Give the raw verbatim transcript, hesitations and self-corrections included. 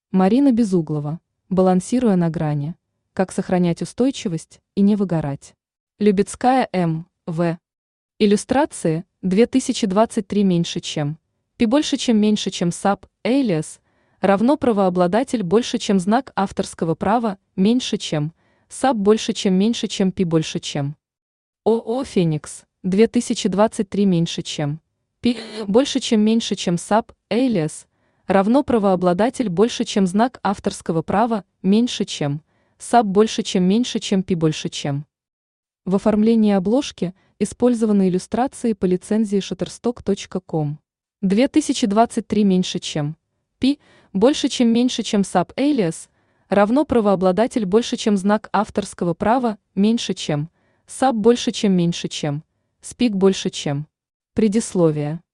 Марина Безуглова, балансируя на грани. Как сохранять устойчивость и не выгорать. Любецкая М. В. Иллюстрации две тысячи двадцать три меньше чем. Пи больше чем меньше чем САП, Alias, равно правообладатель больше чем знак авторского права, меньше чем. САП больше чем меньше чем Пи больше чем. ООО «Феникс», две тысячи двадцать три меньше чем. Пи больше чем меньше чем САП, Alias, равно правообладатель больше чем знак авторского права, меньше чем. САП больше чем меньше чем Пи больше чем. В оформлении обложки использованы иллюстрации по лицензии шаттерстоck точка ком. две тысячи двадцать три меньше чем. Пи больше чем меньше чем САП Alias, равно правообладатель больше чем знак авторского права, меньше чем. САП больше чем меньше чем. Спик больше чем. Предисловие.